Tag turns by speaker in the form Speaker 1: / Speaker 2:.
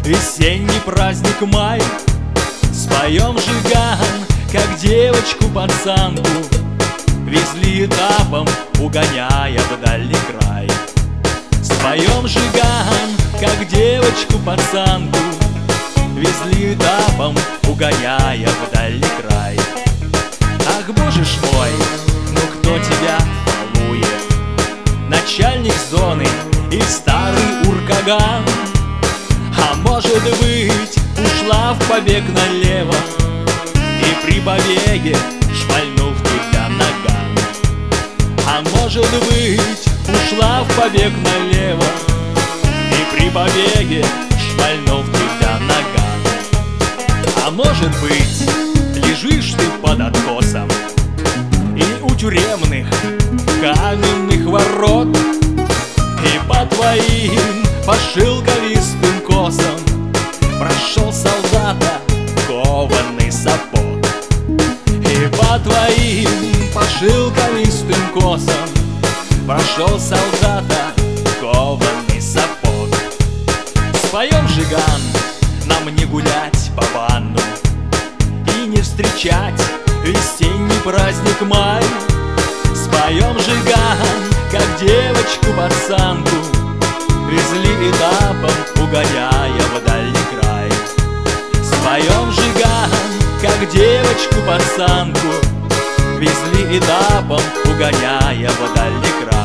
Speaker 1: весенний праздник май. Споем жиган, как девочку-пацанку, везли этапом, угоняя в дальний край. Споем жиган, как девочку-пацанку, везли этапом, угоняя в дальний край. Ах, боже ж мой, ну кто тебя балует? Начальник зоны и старый уркаган. А может быть, ушла в побег налево и при побеге швальнул в тебя наган. А может быть, ушла в побег налево и при побеге швальнул в тебя наган. А может быть, лежишь ты под откосом и у тюремных каменных ворот, и по твоим пошилковистым косам прошел солдата кованный сапог. И по твоим пошилковистым косам прошел солдата кованный сапог. Споем жиган, нам не гулять по ванну и не встречать весенний праздник май. Споем жиган, как девочку-пацанку, везли этапом, угоняя в дальний край. Споем жиган, как девочку-пацанку, везли этапом, угоняя в дальний край.